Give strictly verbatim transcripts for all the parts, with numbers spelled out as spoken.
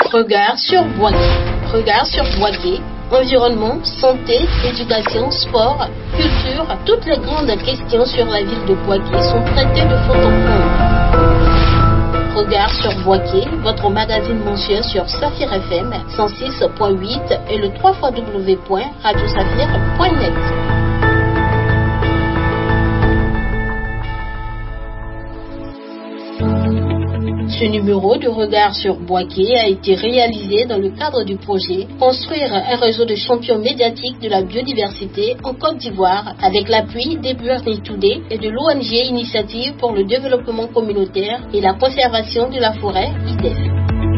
Regard sur Boaké. Regard sur Boaké. Environnement, santé, éducation, sport, culture, toutes les grandes questions sur la ville de Boaké sont traitées de fond en comble. Regard sur Boaké, votre magazine mensuel sur Saphir F M cent six point huit et le w w w point radio saphir point net. Ce numéro de Regard sur Boaké a été réalisé dans le cadre du projet Construire un réseau de champions médiatiques de la biodiversité en Côte d'Ivoire avec l'appui des Burni Today et de l'O N G Initiative pour le développement communautaire et la conservation de la forêt I D E F.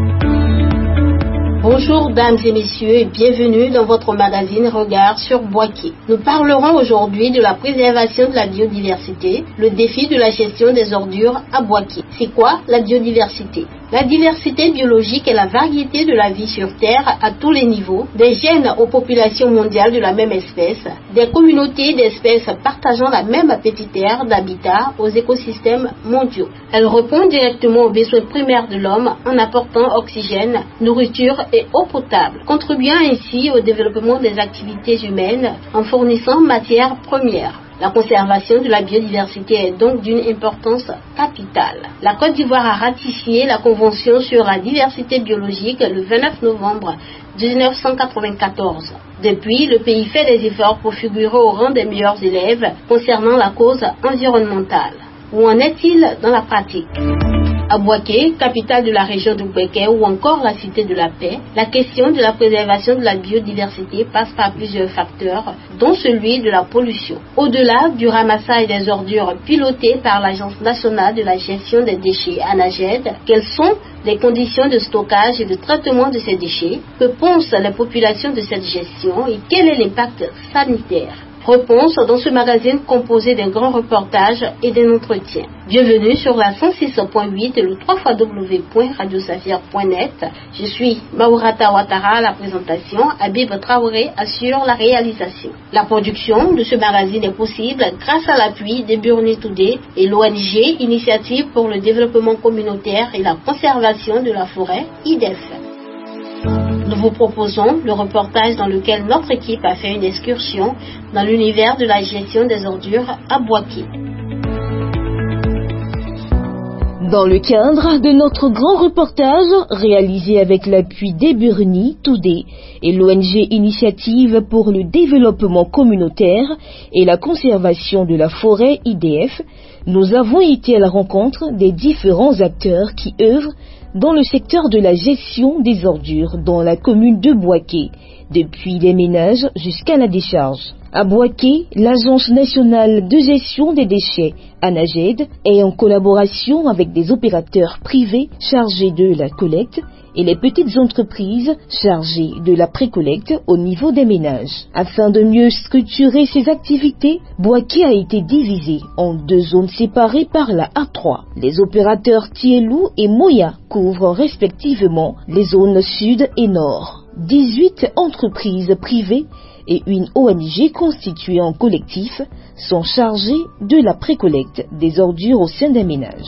Bonjour dames et messieurs et bienvenue dans votre magazine Regard sur Boaké. Nous parlerons aujourd'hui de la préservation de la biodiversité, le défi de la gestion des ordures à Boaké. C'est quoi la biodiversité ? La diversité biologique est la variété de la vie sur Terre à tous les niveaux, des gènes aux populations mondiales de la même espèce, des communautés d'espèces partageant la même petite aire d'habitat aux écosystèmes mondiaux. Elle répond directement aux besoins primaires de l'homme en apportant oxygène, nourriture et eau potable, contribuant ainsi au développement des activités humaines en fournissant matières premières. La conservation de la biodiversité est donc d'une importance capitale. La Côte d'Ivoire a ratifié la Convention sur la diversité biologique le vingt-neuf novembre mille neuf cent quatre-vingt-quatorze. Depuis, le pays fait des efforts pour figurer au rang des meilleurs élèves concernant la cause environnementale. Où en est-il dans la pratique ? À Boaké, capitale de la région de Boaké ou encore la cité de la paix, la question de la préservation de la biodiversité passe par plusieurs facteurs, dont celui de la pollution. Au-delà du ramassage des ordures piloté par l'Agence nationale de la gestion des déchets ANAGED, quelles sont les conditions de stockage et de traitement de ces déchets? Que pensent les populations de cette gestion et quel est l'impact sanitaire? Réponse dans ce magazine composé d'un grand reportage et d'un entretien. Bienvenue sur la cent six point huit et le w w w point radio saphir point net. Je suis Maurata Ouattara à la présentation, Habib Traoré assure la réalisation. La production de ce magazine est possible grâce à l'appui des Burni Today et l'O N G Initiative pour le développement communautaire et la conservation de la forêt I D E F. Nous vous proposons le reportage dans lequel notre équipe a fait une excursion dans l'univers de la gestion des ordures à Boaké. Dans le cadre de notre grand reportage réalisé avec l'appui des Burni Today et l'O N G Initiative pour le développement communautaire et la conservation de la forêt I D E F, nous avons été à la rencontre des différents acteurs qui œuvrent dans le secteur de la gestion des ordures dans la commune de Boaké, depuis les ménages jusqu'à la décharge. À Boaké, l'Agence nationale de gestion des déchets, ANAGED, est en collaboration avec des opérateurs privés chargés de la collecte et les petites entreprises chargées de la précollecte au niveau des ménages. Afin de mieux structurer ces activités, Boaké a été divisé en deux zones séparées par la A trois. Les opérateurs Tielou et Moya couvrent respectivement les zones sud et nord. dix-huit entreprises privées et une O N G constituée en collectif sont chargées de la précollecte des ordures au sein des ménages.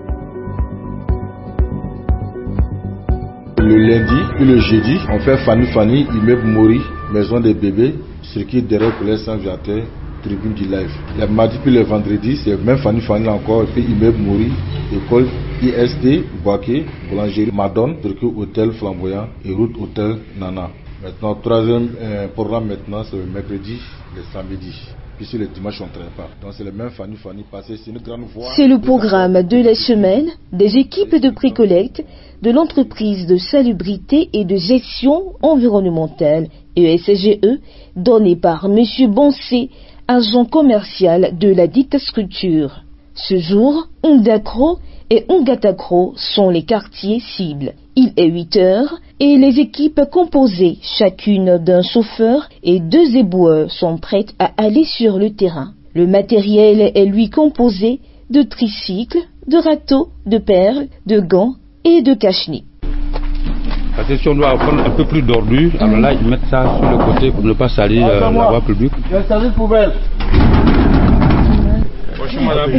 Le lundi et le jeudi, on fait Fanny Fanny, immeuble Mori, maison des bébés, circuit derrière pour les sans-viateurs, tribune du live. Les mardis puis le vendredi, c'est même Fanny Fanny encore, et puis immeuble Mori, école I S D, Boaké, boulangerie Madone, circuit hôtel flamboyant et route hôtel Nana. Maintenant, troisième euh, programme maintenant, c'est le mercredi, le samedi. Puis le dimanche, on ne travaille pas. Donc c'est le même Fanny Fanny passé, c'est une grande voie. C'est le programme de la semaine des équipes de précollecte de l'entreprise de salubrité et de gestion environnementale E S G E, donné par M. Bonsé, agent commercial de la dite structure. Ce jour, Ondakro et Ongatakro sont les quartiers cibles. Il est huit heures et les équipes composées chacune d'un chauffeur et deux éboueurs sont prêtes à aller sur le terrain. Le matériel est lui composé de tricycles, de râteaux, de perles, de gants et de cache-nez. Parce que si on doit prendre un peu plus d'ordures, alors là ils mettent ça sur le côté pour ne pas salir euh, la voie publique. Je vais salir poubelle. Bonjour madame.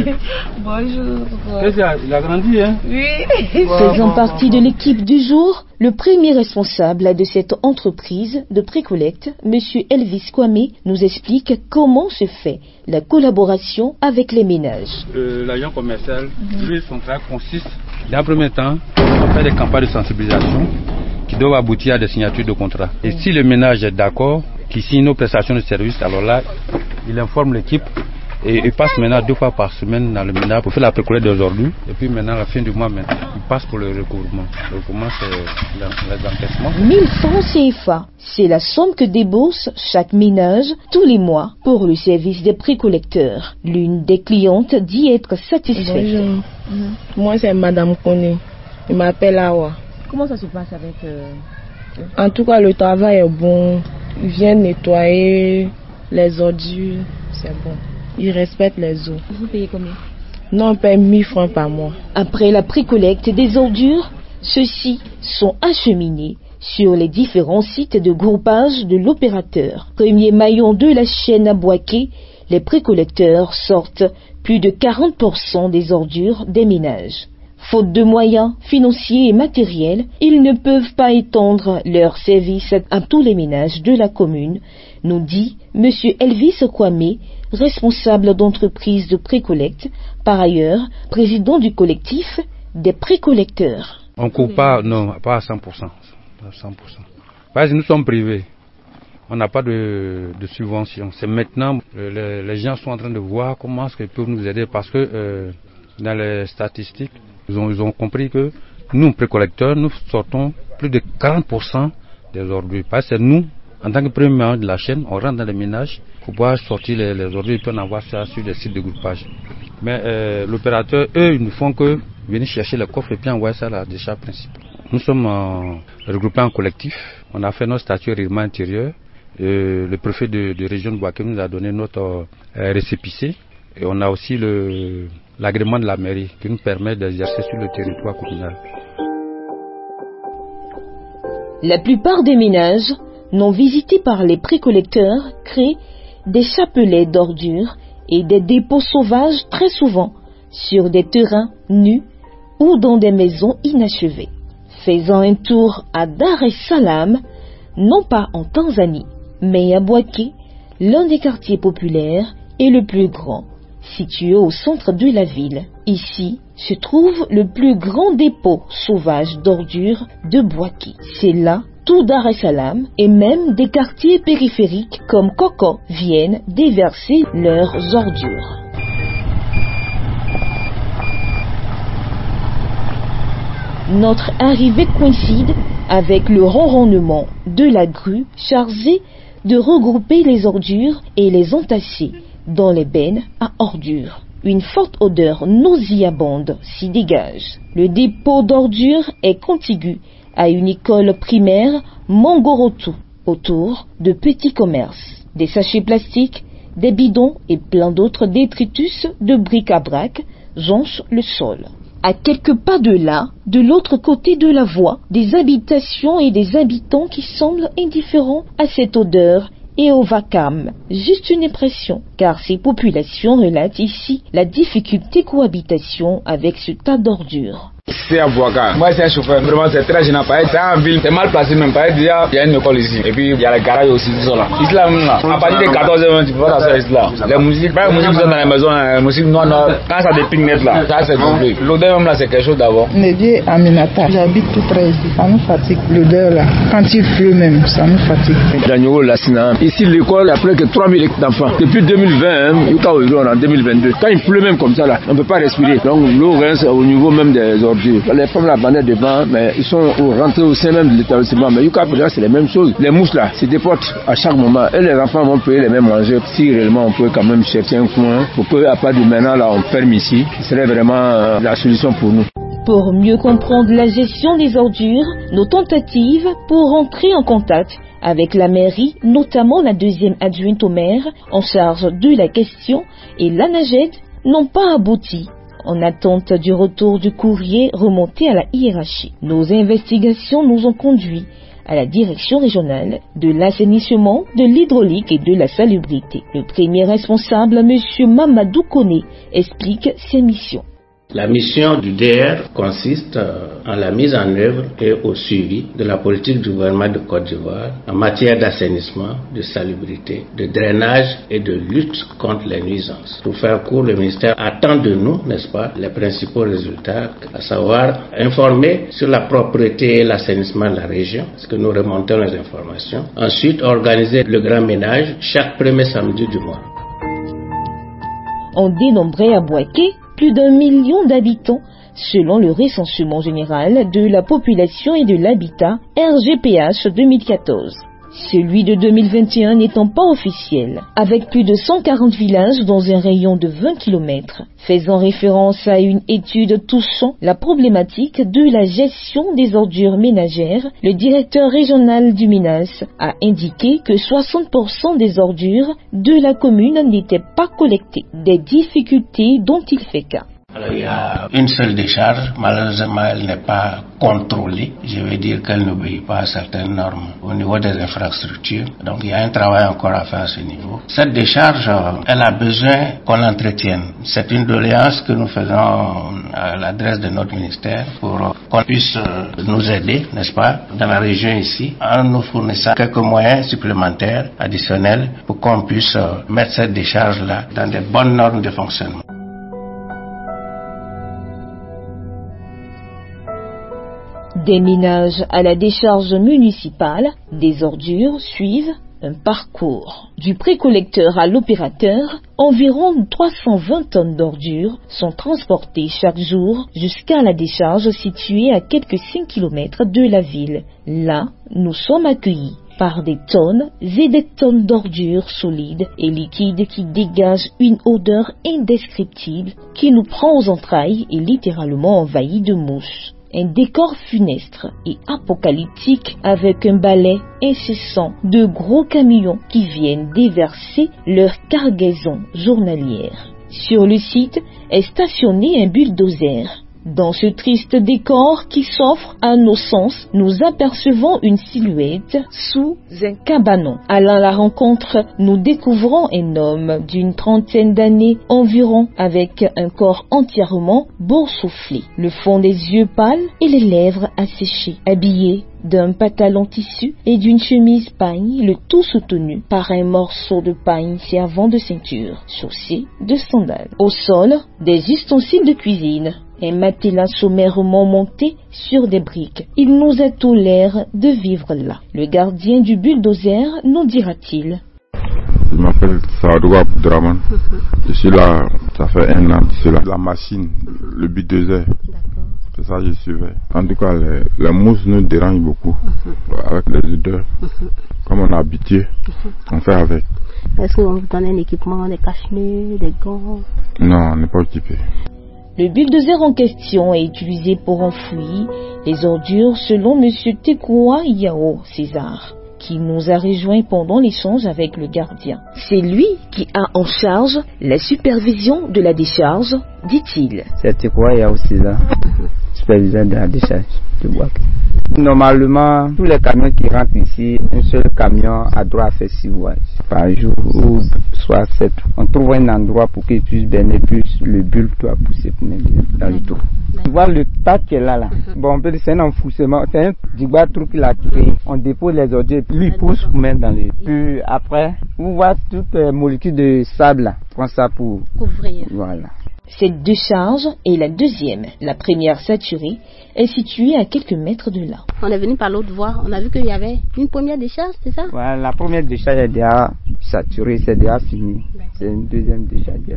Bonjour. Il a grandi, hein? Oui. Faisant partie de l'équipe du jour, le premier responsable de cette entreprise de précollecte, M. Elvis Kwame, nous explique comment se fait la collaboration avec les ménages. Euh, L'agent commercial, mm-hmm. lui, son travail consiste, dans un premier temps, à faire des campagnes de sensibilisation qui doivent aboutir à des signatures de contrat. Et si le ménage est d'accord, qui signe nos prestations de services, alors là, il informe l'équipe et il passe maintenant deux fois par semaine dans le ménage pour faire la précollecte d'aujourd'hui. Et puis maintenant, à la fin du mois, maintenant, il passe pour le recouvrement. Le recouvrement, c'est les encaissements. mille francs C F A, c'est la somme que débourse chaque ménage tous les mois pour le service des précollecteurs. L'une des clientes dit être satisfaite. Bonjour. Mm-hmm. Moi, c'est Madame Kone. Il m'appelle Awa. Comment ça se passe avec... Euh... En tout cas, le travail est bon. Ils viennent nettoyer les ordures. C'est bon. Ils respectent les eaux. Vous payez combien? Non, on paye mille francs par mois. Après la précollecte des ordures, ceux-ci sont acheminés sur les différents sites de groupage de l'opérateur. Premier maillon de la chaîne à Boaké, les précollecteurs sortent plus de quarante pour cent des ordures des ménages. Faute de moyens financiers et matériels, ils ne peuvent pas étendre leurs services à tous les ménages de la commune, nous dit M. Elvis Kwame, responsable d'entreprise de précollecte, par ailleurs président du collectif des précollecteurs. On ne coupe pas, non, pas à cent pour cent. À cent pour cent. Parce que nous sommes privés. On n'a pas de, de subvention. C'est maintenant, les, les gens sont en train de voir comment est-ce qu'ils peuvent nous aider parce que euh, dans les statistiques, Ils ont, ils ont compris que nous, précollecteurs, nous sortons plus de quarante pour cent des ordures. Parce que nous, en tant que premier maillon de la chaîne, on rentre dans les ménages pour pouvoir sortir les, les ordures et puis on envoie ça sur des sites de groupage. Mais euh, l'opérateur, eux, ils ne font que venir chercher le coffre et puis envoyer ça à la décharge principale. Nous sommes euh, regroupés en collectif. On a fait notre statut règlement intérieur. Euh, le préfet de, de région de Boaké nous a donné notre euh, récépissé. Et on a aussi le... l'agrément de la mairie qui nous permet d'exercer sur le territoire communal. La plupart des ménages non visités par les précollecteurs créent des chapelets d'ordures et des dépôts sauvages très souvent sur des terrains nus ou dans des maisons inachevées. Faisant un tour à Dar es Salaam, non pas en Tanzanie, mais à Boaké, l'un des quartiers populaires et le plus grand, situé au centre de la ville. Ici se trouve le plus grand dépôt sauvage d'ordures de Boaké. C'est là tout Dar es Salaam et même des quartiers périphériques comme Koko viennent déverser leurs ordures. Notre arrivée coïncide avec le ronronnement de la grue chargée de regrouper les ordures et les entasser dans les bennes à ordures. Une forte odeur nauséabonde s'y dégage. Le dépôt d'ordures est contigu à une école primaire Mongorotu, autour de petits commerces. Des sachets plastiques, des bidons et plein d'autres détritus de bric-à-brac jonchent le sol. À quelques pas de là, de l'autre côté de la voie, des habitations et des habitants qui semblent indifférents à cette odeur et au vacarme. Juste une impression, car ces populations relatent ici la difficulté cohabitation avec ce tas d'ordures. C'est à Boaké. Moi, c'est un chauffeur. Vraiment, c'est très gênant. C'est en ville, c'est mal placé même. Déjà, il y a une école ici. Et puis, il y a les garages aussi, ils sont là. Ici, là, à partir de quatorze heures, tu peux pas t'asseoir ici, là. Les musiques, pas les musiques qui sont dans les maisons, les musiques noires, noires. Quand ça dépique net, là, ça, c'est doublé. L'odeur, même là, c'est quelque chose d'abord. Nédié Aminata, j'habite tout près ici. Ça nous fatigue. L'odeur, là. Quand il pleut même, ça nous fatigue. Daniel Lassina. Ici, l'école, il y a plus que trois mille d'enfants. Depuis deux mille vingt, hein, jusqu'à aujourd'hui, en deux mille vingt-deux. Quand il pleut même comme ça, là, on ne peut pas respirer. Donc, l'eau reste au niveau même des ordures. Les femmes là bandaient devant, mais ils sont rentrés au sein même de l'établissement. Mais jusqu'à présent, c'est les mêmes choses. Les mouches là se déportent à chaque moment. Et les enfants vont payer les mêmes manger. Si réellement on peut quand même chercher un coin pour que, à part de maintenant, là, on ferme ici, ce serait vraiment euh, la solution pour nous. Pour mieux comprendre la gestion des ordures, nos tentatives pour entrer en contact avec la mairie, notamment la deuxième adjointe au maire en charge de la question et l'ANAGED, n'ont pas abouti. En attente du retour du courrier remonté à la hiérarchie. Nos investigations nous ont conduits à la direction régionale de l'assainissement, de l'hydraulique et de la salubrité. Le premier responsable, M. Mamadou Kone, explique ses missions. La mission du D R consiste en la mise en œuvre et au suivi de la politique du gouvernement de Côte d'Ivoire en matière d'assainissement, de salubrité, de drainage et de lutte contre les nuisances. Pour faire court, le ministère attend de nous, n'est-ce pas, les principaux résultats, à savoir informer sur la propreté et l'assainissement de la région, parce que nous remontons les informations. Ensuite, organiser le grand ménage chaque premier samedi du mois. On dénombrait à Bouaké plus d'un million d'habitants, selon le recensement général de la population et de l'habitat R G P H deux mille quatorze. Celui de deux mille vingt et un n'étant pas officiel, avec plus de cent quarante villages dans un rayon de vingt kilomètres, faisant référence à une étude touchant la problématique de la gestion des ordures ménagères, le directeur régional du MINAS a indiqué que soixante pour cent des ordures de la commune n'étaient pas collectées, des difficultés dont il fait cas. Alors, il y a une seule décharge, malheureusement elle n'est pas contrôlée, je veux dire qu'elle n'obéit pas à certaines normes au niveau des infrastructures, donc il y a un travail encore à faire à ce niveau. Cette décharge, elle a besoin qu'on l'entretienne, c'est une doléance que nous faisons à l'adresse de notre ministère pour qu'on puisse nous aider, n'est-ce pas, dans la région ici, en nous fournissant quelques moyens supplémentaires, additionnels, pour qu'on puisse mettre cette décharge-là dans des bonnes normes de fonctionnement. Des ménages à la décharge municipale, des ordures suivent un parcours. Du précollecteur à l'opérateur, environ trois cent vingt tonnes d'ordures sont transportées chaque jour jusqu'à la décharge située à quelques cinq kilomètres de la ville. Là, nous sommes accueillis par des tonnes et des tonnes d'ordures solides et liquides qui dégagent une odeur indescriptible qui nous prend aux entrailles et littéralement envahit de mouches. Un décor funeste et apocalyptique avec un balai incessant de gros camions qui viennent déverser leur cargaison journalière. Sur le site est stationné un bulldozer. Dans ce triste décor qui s'offre à nos sens, nous apercevons une silhouette sous un cabanon. Allant à la rencontre, nous découvrons un homme d'une trentaine d'années environ avec un corps entièrement boursouflé, le fond des yeux pâles et les lèvres asséchées, habillé d'un pantalon tissu et d'une chemise pagne, le tout soutenu par un morceau de pagne servant de ceinture, chaussé de sandales. Au sol, des ustensiles de cuisine. Un matelas sommairement monté sur des briques. Il nous a tout l'air de vivre là. Le gardien du bulldozer nous dira-t-il. Je m'appelle Saadou Abdraman. Je suis là, ça fait un an. C'est la, la machine, le bulldozer. C'est ça que je suivais. En tout cas, les, les mousses nous dérangent beaucoup. Avec les odeurs. Comme on est habitué, on fait avec. Est-ce qu'on vous donne un équipement, des cache-nez, des gants? Non, on n'est pas équipé. Le bulldozer en question est utilisé pour enfouir les ordures selon M. Tekoua Yao César, qui nous a rejoint pendant l'échange avec le gardien. C'est lui qui a en charge la supervision de la décharge, dit-il. C'est Tekoua Yao César, superviseur de la décharge de Bouaké. Normalement, tous les camions qui rentrent ici, un seul camion a droit à faire six voyages par jour, ou soit sept. On trouve un endroit pour qu'il puisse baigner, plus le bulle doit pousser pour mettre dans le trou. Tu vois le tas qui est là, là. Bon, on peut dire c'est un enfouissement, c'est un digba trou qu'il a créé. On dépose les ordures, lui il pousse pour mettre dans le. Puis après, vous voyez toutes les molécules de sable là, prend ça pour couvrir. Voilà. Cette décharge est la deuxième. La première saturée est située à quelques mètres de là. On est venu par l'autre voie. On a vu qu'il y avait une première décharge, c'est ça? Voilà, la première décharge est déjà saturée, c'est déjà fini. C'est une deuxième décharge là.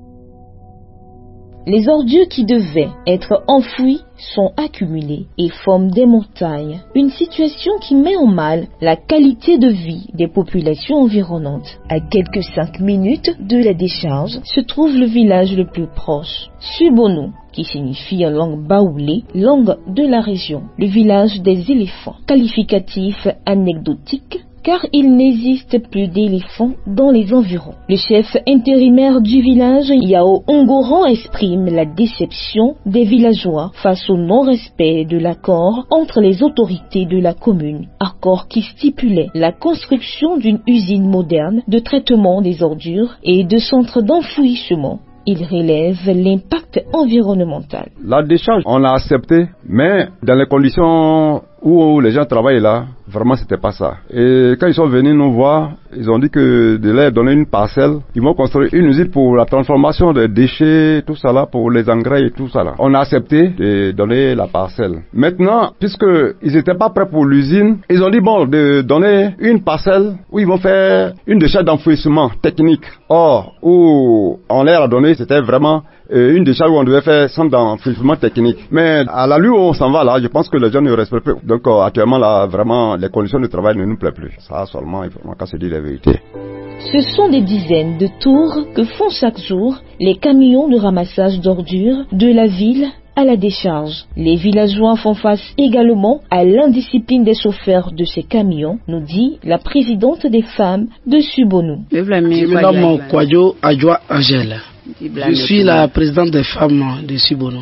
Les ordures qui devaient être enfouies sont accumulées et forment des montagnes. Une situation qui met en mal la qualité de vie des populations environnantes. À quelques cinq minutes de la décharge se trouve le village le plus proche, Subono, qui signifie en langue baoulé, langue de la région, le village des éléphants. Qualificatif anecdotique car il n'existe plus d'éléphants dans les environs. Le chef intérimaire du village, Yao Ongoran, exprime la déception des villageois face au non-respect de l'accord entre les autorités de la commune, accord qui stipulait la construction d'une usine moderne de traitement des ordures et de centres d'enfouissement. Il relève l'impact environnemental. La décharge, on l'a accepté, mais dans les conditions où les gens travaillent là, vraiment c'était pas ça. Et quand ils sont venus nous voir, ils ont dit que de leur donner une parcelle, ils vont construire une usine pour la transformation des déchets, tout ça là, pour les engrais et tout ça là. On a accepté de donner la parcelle. Maintenant, puisque ils étaient pas prêts pour l'usine, ils ont dit bon, de donner une parcelle où ils vont faire une décharge d'enfouissement technique. Or, où on leur a donné, c'était vraiment euh, une décharge où on devait faire centre d'enfouissement technique. Mais à la lueur où on s'en va là, je pense que les gens ne respectent plus. Donc euh, actuellement là, vraiment, les conditions de travail ne nous plaisent plus. Ça seulement, il faut qu'on se dise la vérité. Ce sont des dizaines de tours que font chaque jour les camions de ramassage d'ordures de la ville à la décharge. Les villageois font face également à l'indiscipline des chauffeurs de ces camions, nous dit la présidente des femmes de Subonou. Je me nomme Kwadjo Adjoa Angèle. Je suis la présidente des femmes de Subonou.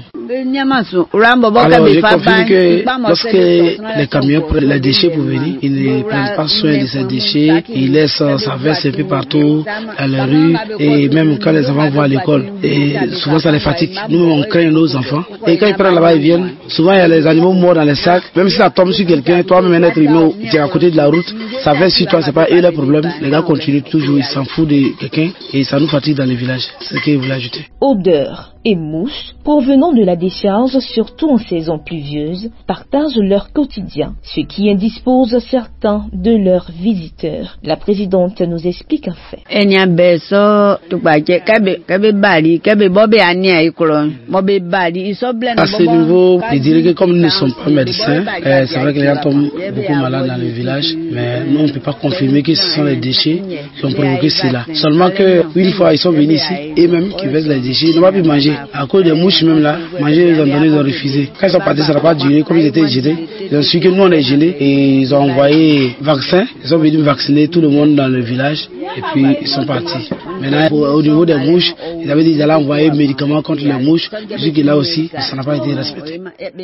Alors, j'ai confirmé que lorsque les camions prennent les déchets pour venir, ils ne prennent pas soin de ces déchets, ils laissent ça verse un peu partout, dans les rues, et même quand les enfants vont à l'école, et souvent ça les fatigue. Nous, on craint nos enfants, et quand ils prennent là-bas, ils viennent, souvent il y a les animaux morts dans les sacs, même si ça tombe sur quelqu'un, toi-même un être humain qui est à côté de la route, ça verse sur toi, c'est pas eux le problème, les gars continuent toujours, ils s'en foutent de quelqu'un, et ça nous fatigue dans les villages, c'est ce que vous voulez ajouter. Odeur et mouches provenant de la décharge, surtout en saison pluvieuse, partagent leur quotidien, ce qui indispose certains de leurs visiteurs. La présidente nous explique un fait. À ce niveau, je dirais que comme nous ne sommes pas médecins, euh, c'est vrai que les gens tombent beaucoup malades dans le village, mais nous on ne peut pas confirmer que ce sont les déchets qui ont provoqué cela. Seulement que une fois ils sont venus ici, et même qui versent les déchets, ils n'ont pas pu manger. À cause des mouches même là, manger ils ont donné, ils ont refusé. Quand ils sont partis, ça n'a pas duré, comme ils étaient gelés. Ils ont su que nous on est gelés et ils ont envoyé vaccin. Ils sont venus vacciner tout le monde dans le village et puis ils sont partis. Maintenant au niveau des mouches, ils avaient dit qu'ils allaient envoyer médicaments contre les mouches. Jusque là aussi, ça n'a pas été respecté.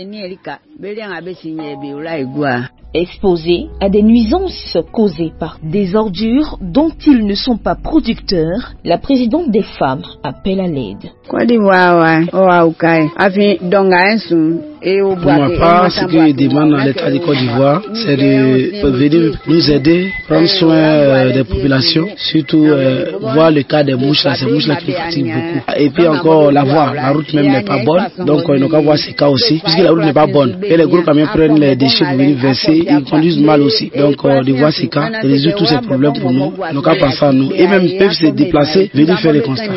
Exposés à des nuisances causées par des ordures dont ils ne sont pas producteurs, la présidente des femmes appelle à l'aide. Pour ma part, ce que je demande à l'État de Côte d'Ivoire, c'est de venir nous aider, prendre soin euh, des populations, surtout euh, voir le cas des mouches là, ces mouches là qui nous fatiguent beaucoup. Et puis encore la voie, la route même n'est pas bonne, donc il n'y a qu'à voir ces cas aussi, puisque la route n'est pas bonne. Et les gros camions prennent les déchets pour venir verser, ils conduisent mal aussi. Donc euh, de voir ces cas, de résoudre tous ces problèmes pour nous, nous qu'à penser à nous. Et même peuvent se déplacer, venir faire les constats.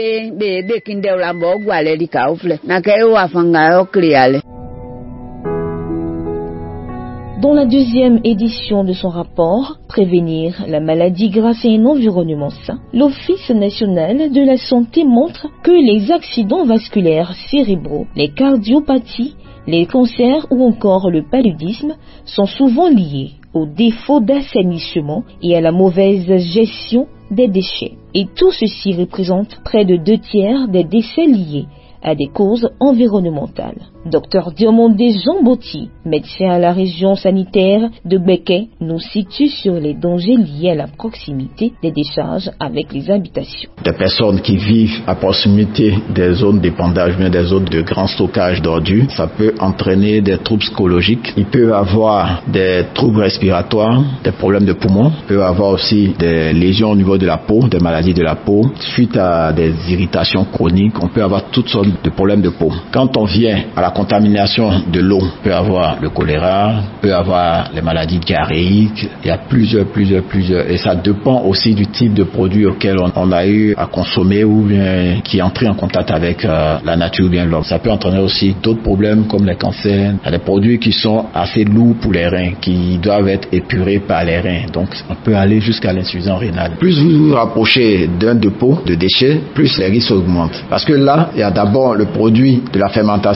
Dans la deuxième édition de son rapport « Prévenir la maladie grâce à un environnement sain », l'Office national de la santé montre que les accidents vasculaires cérébraux, les cardiopathies, les cancers ou encore le paludisme sont souvent liés au défaut d'assainissement et à la mauvaise gestion des déchets. Et tout ceci représente près de deux tiers des décès liés à des causes environnementales. Docteur Diomondé Jean Botti, médecin à la région sanitaire de Béquet, nous situe sur les dangers liés à la proximité des décharges avec les habitations. Des personnes qui vivent à proximité des zones d'épandage, bien des zones de grand stockage d'ordures, ça peut entraîner des troubles psychologiques. Il peut avoir des troubles respiratoires, des problèmes de poumons. Il peut avoir aussi des lésions au niveau de la peau, des maladies de la peau. Suite à des irritations chroniques, on peut avoir toutes sortes de problèmes de peau. Quand on vient à la contamination de l'eau, on peut avoir le choléra, on peut avoir les maladies diarrhéiques. Il y a plusieurs, plusieurs, plusieurs. Et ça dépend aussi du type de produit auquel on, on a eu à consommer ou bien qui est entré en contact avec euh, la nature ou bien l'homme. Ça peut entraîner aussi d'autres problèmes comme les cancers. Il y a des produits qui sont assez lourds pour les reins, qui doivent être épurés par les reins. Donc on peut aller jusqu'à l'insuffisance rénale. Plus vous vous rapprochez d'un dépôt de déchets, plus les risques augmentent. Parce que là, il y a d'abord le produit de la fermentation de cette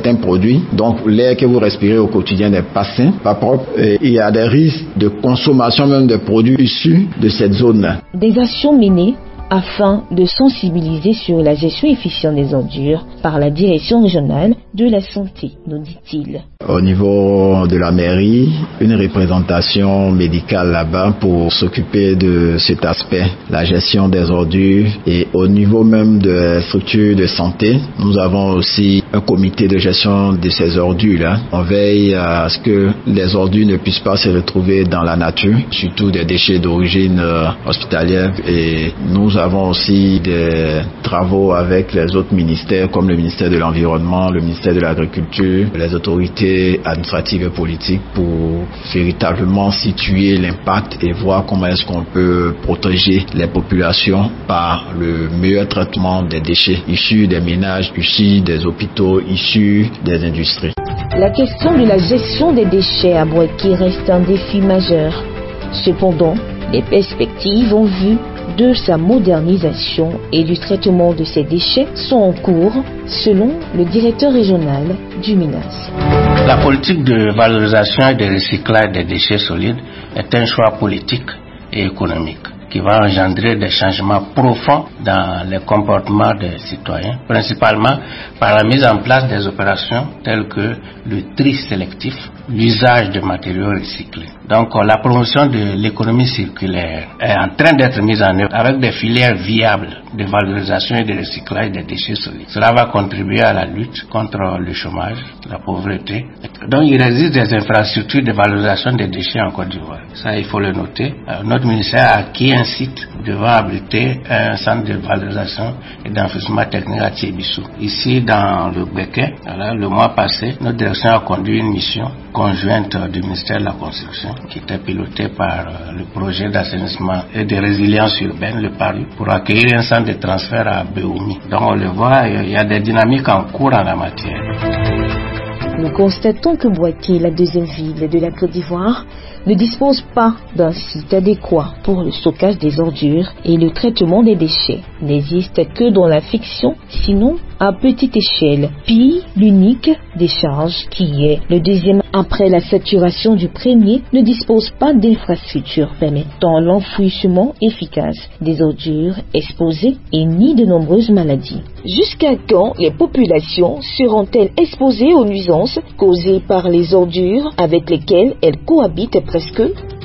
certains produits. Donc l'air que vous respirez au quotidien n'est pas sain, pas propre. Et il y a des risques de consommation même de produits issus de cette zone-là. Des actions menées afin de sensibiliser sur la gestion efficiente des ordures par la direction régionale de la santé, nous dit-il. Au niveau de la mairie, une représentation médicale là-bas pour s'occuper de cet aspect, la gestion des ordures. Et au niveau même de structures de santé, nous avons aussi un comité de gestion de ces ordures-là. On veille à ce que les ordures ne puissent pas se retrouver dans la nature, surtout des déchets d'origine hospitalière. Et nous avons aussi des travaux avec les autres ministères, comme le ministère de l'Environnement, le ministère de l'Agriculture, les autorités administratives et politiques, pour véritablement situer l'impact et voir comment est-ce qu'on peut protéger les populations par le meilleur traitement des déchets issus des ménages, issus des hôpitaux, issus des industries. La question de la gestion des déchets à Boaké reste un défi majeur. Cependant, les perspectives en vue de sa modernisation et du traitement de ces déchets sont en cours, selon le directeur régional du MINAS. La politique de valorisation et de recyclage des déchets solides est un choix politique et économique qui va engendrer des changements profonds dans les comportements des citoyens, principalement par la mise en place des opérations telles que le tri sélectif, l'usage de matériaux recyclés. Donc la promotion de l'économie circulaire est en train d'être mise en œuvre avec des filières viables de valorisation et de recyclage des déchets solides. Cela va contribuer à la lutte contre le chômage, la pauvreté. Donc il existe des infrastructures de valorisation des déchets en Côte d'Ivoire. Ça, il faut le noter. Euh, notre ministère a acquis un site devant abriter un centre de valorisation et d'enfouissement technique à Thiébissou. Ici, dans le Béquet, voilà, le mois passé, notre direction a conduit une mission conjointe du ministère de la Construction qui était pilotée par le projet d'assainissement et de résilience urbaine, le PARU, pour accueillir un centre de transfert à Béoumi. Donc on le voit, il y a des dynamiques en cours en la matière. Nous constatons que Boaké, la deuxième ville de la Côte d'Ivoire, ne dispose pas d'un site adéquat pour le stockage des ordures et le traitement des déchets. N'existe que dans la fiction, sinon à petite échelle. Puis, l'unique décharge, qui est le deuxième après la saturation du premier, ne dispose pas d'infrastructures permettant l'enfouissement efficace des ordures exposées et ni de nombreuses maladies. Jusqu'à quand les populations seront-elles exposées aux nuisances causées par les ordures avec lesquelles elles cohabitent presque?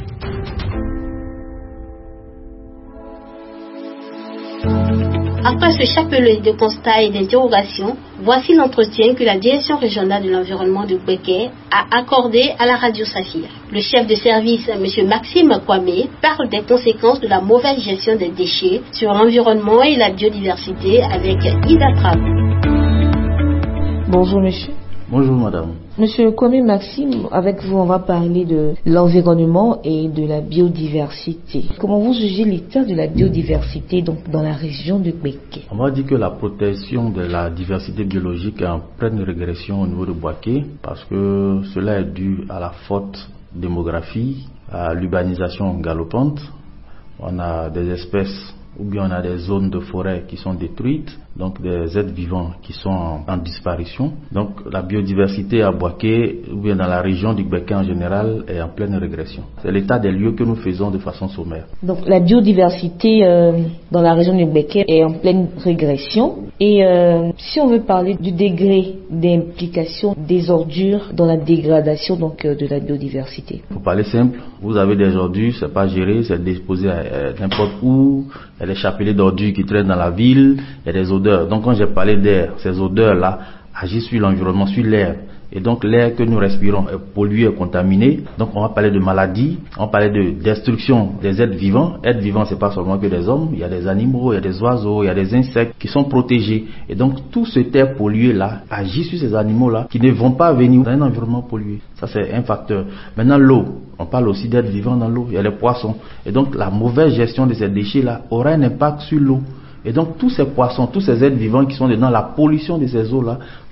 Après ce chapelet de constats et d'interrogations, voici l'entretien que la direction régionale de l'environnement de Boaké a accordé à la radio Saphir. Le chef de service, M. Maxime Kwame, parle des conséquences de la mauvaise gestion des déchets sur l'environnement et la biodiversité avec Ida Trabou. Bonjour monsieur. Bonjour madame. Monsieur Kwame Maxime, avec vous on va parler de l'environnement et de la biodiversité. Comment vous jugez l'état de la biodiversité donc dans la région de Boaké? On va dire que la protection de la diversité biologique est en pleine régression au niveau de Boaké parce que cela est dû à la forte démographie, à l'urbanisation galopante. On a des espèces ou bien on a des zones de forêt qui sont détruites, donc des êtres vivants qui sont en, en disparition. Donc la biodiversité à Boaké, ou bien dans la région du Boaké en général, est en pleine régression. C'est l'état des lieux que nous faisons de façon sommaire. Donc la biodiversité euh, dans la région du Boaké est en pleine régression. Et euh, si on veut parler du degré d'implication des ordures dans la dégradation donc, euh, de la biodiversité. Pour parler simple, vous avez des ordures, c'est pas géré, c'est déposé à, à n'importe où. Il y a des chapelets d'ordures qui traînent dans la ville, il y a des odeurs. Donc quand j'ai parlé d'air, ces odeurs-là agissent sur l'environnement, sur l'air. Et donc l'air que nous respirons est pollué et contaminé. Donc on va parler de maladies, on va parler de destruction des êtres vivants. Êtres vivants, c'est pas seulement que des hommes, il y a des animaux, il y a des oiseaux, il y a des insectes qui sont protégés. Et donc tout ce air pollué-là agit sur ces animaux-là qui ne vont pas venir dans un environnement pollué. Ça c'est un facteur. Maintenant l'eau, on parle aussi d'êtres vivants dans l'eau, il y a les poissons. Et donc la mauvaise gestion de ces déchets-là aura un impact sur l'eau. Et donc tous ces poissons, tous ces êtres vivants qui sont dedans, la pollution de ces eaux-là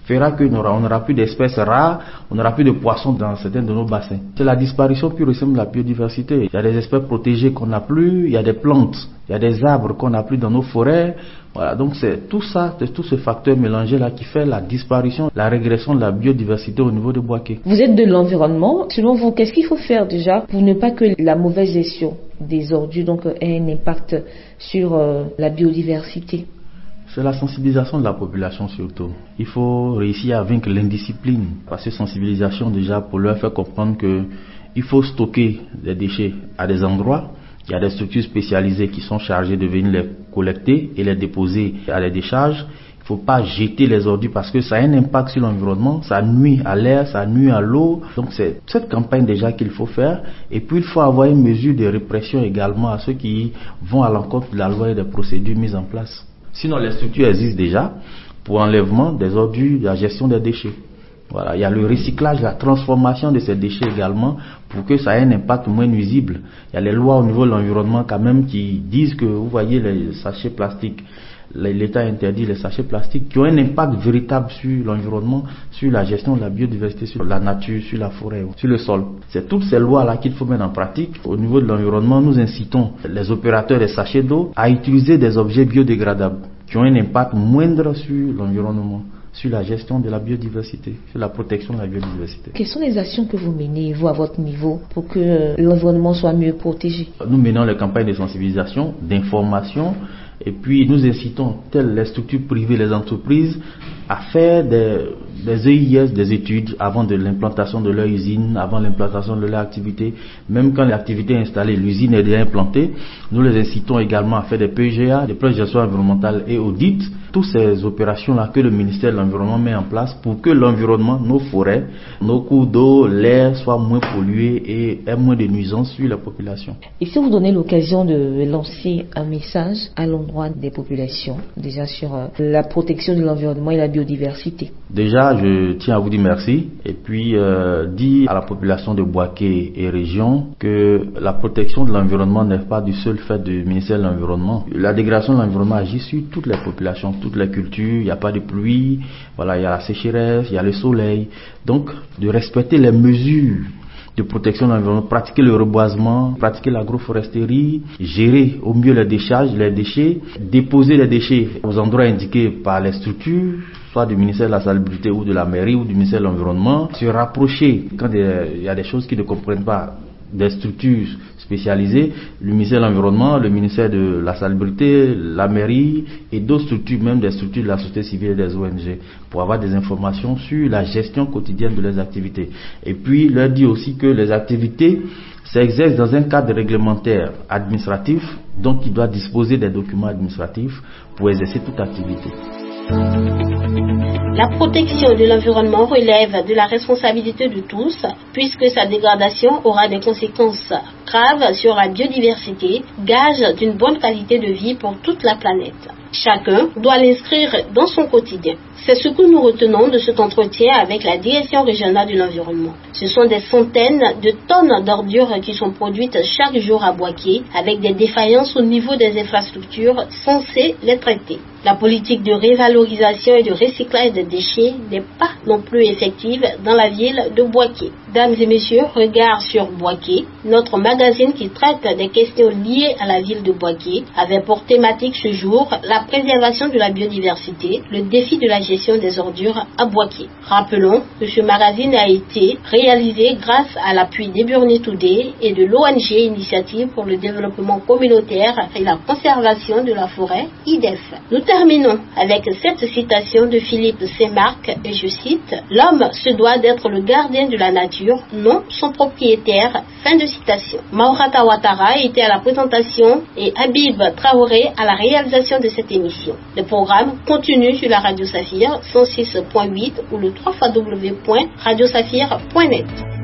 fera qu'on n'aura, n'aura plus d'espèces rares, on n'aura plus de poissons dans certains de nos bassins. C'est la disparition pure et simple de la biodiversité. Il y a des espèces protégées qu'on n'a plus, il y a des plantes, il y a des arbres qu'on n'a plus dans nos forêts. Voilà, donc c'est tout ça, c'est tout ce facteur mélangé là qui fait la disparition, la régression de la biodiversité au niveau de Bouaké. Vous êtes de l'environnement. Selon vous, qu'est-ce qu'il faut faire déjà pour ne pas que la mauvaise gestion des ordures donc ait un impact sur euh, la biodiversité? C'est la sensibilisation de la population surtout. Il faut réussir à vaincre l'indiscipline. Par cette sensibilisation déjà pour leur faire comprendre que il faut stocker des déchets à des endroits. Il y a des structures spécialisées qui sont chargées de venir les collecter et les déposer à la décharge. Il ne faut pas jeter les ordures parce que ça a un impact sur l'environnement, ça nuit à l'air, ça nuit à l'eau. Donc c'est cette campagne déjà qu'il faut faire. Et puis il faut avoir une mesure de répression également à ceux qui vont à l'encontre de la loi et des procédures mises en place. Sinon les structures existent déjà pour enlèvement des ordures, la gestion des déchets. Voilà, il y a le recyclage, la transformation de ces déchets également pour que ça ait un impact moins nuisible. Il y a les lois au niveau de l'environnement quand même qui disent que, vous voyez, les sachets plastiques, l'État interdit les sachets plastiques qui ont un impact véritable sur l'environnement, sur la gestion de la biodiversité, sur la nature, sur la forêt, sur le sol. C'est toutes ces lois-là qu'il faut mettre en pratique. Au niveau de l'environnement, nous incitons les opérateurs des sachets d'eau à utiliser des objets biodégradables qui ont un impact moindre sur l'environnement, sur la gestion de la biodiversité, sur la protection de la biodiversité. Quelles sont les actions que vous menez, vous, à votre niveau, pour que l'environnement soit mieux protégé? Nous menons les campagnes de sensibilisation, d'information, et puis nous incitons, telles les structures privées, les entreprises, à faire des, des E I S, des études avant de l'implantation de leur usine, avant l'implantation de leur activité. Même quand l'activité est installée, l'usine est déjà implantée, nous les incitons également à faire des P G A, des plans de gestion environnementale et audits. Toutes ces opérations-là que le ministère de l'Environnement met en place pour que l'environnement, nos forêts, nos cours d'eau, l'air soient moins pollués et aient moins de nuisances sur la population. Et si vous donnez l'occasion de lancer un message à l'endroit des populations, déjà sur euh, la protection de l'environnement et la biodiversité? Déjà, je tiens à vous dire merci et puis euh, dire à la population de Bouaké et région que la protection de l'environnement n'est pas du seul fait du ministère de l'Environnement. La dégradation de l'environnement agit sur toutes les populations, toutes les cultures. Il n'y a pas de pluie, voilà, il y a la sécheresse, il y a le soleil. Donc, de respecter les mesures de protection de l'environnement, pratiquer le reboisement, pratiquer l'agroforesterie, gérer au mieux les décharges, les déchets, déposer les déchets aux endroits indiqués par les structures, soit du ministère de la Salubrité ou de la mairie ou du ministère de l'Environnement, se rapprocher quand il y a des choses qu'ils ne comprennent pas des structures spécialisées, le ministère de l'Environnement, le ministère de la Salubrité, la mairie et d'autres structures, même des structures de la société civile et des O N G, pour avoir des informations sur la gestion quotidienne de leurs activités. Et puis leur dire aussi que les activités s'exercent dans un cadre réglementaire administratif, donc il doit disposer des documents administratifs pour exercer toute activité. La protection de l'environnement relève de la responsabilité de tous, puisque sa dégradation aura des conséquences graves sur la biodiversité, gage d'une bonne qualité de vie pour toute la planète. Chacun doit l'inscrire dans son quotidien. C'est ce que nous retenons de cet entretien avec la direction régionale de l'environnement. Ce sont des centaines de tonnes d'ordures qui sont produites chaque jour à Bouaké, avec des défaillances au niveau des infrastructures censées les traiter. La politique de révalorisation et de recyclage des déchets n'est pas non plus effective dans la ville de Bouaké. Dames et messieurs, regard sur Bouaké, notre magazine qui traite des questions liées à la ville de Bouaké avait pour thématique ce jour la préservation de la biodiversité, le défi de la gestion des ordures à Bouaké. Rappelons que ce magazine a été réalisé grâce à l'appui d'Eburni Today et de l'O N G Initiative pour le développement communautaire et la conservation de la forêt, I D E F. Nous terminons avec cette citation de Philippe Saint-Marc, et je cite « L'homme se doit d'être le gardien de la nature, non son propriétaire ». Fin de citation. Maurata Ouattara était à la présentation et Habib Traoré à la réalisation de cette émission. Le programme continue sur la Radio Saphir cent six point huit ou le w w w point radio saphir point net.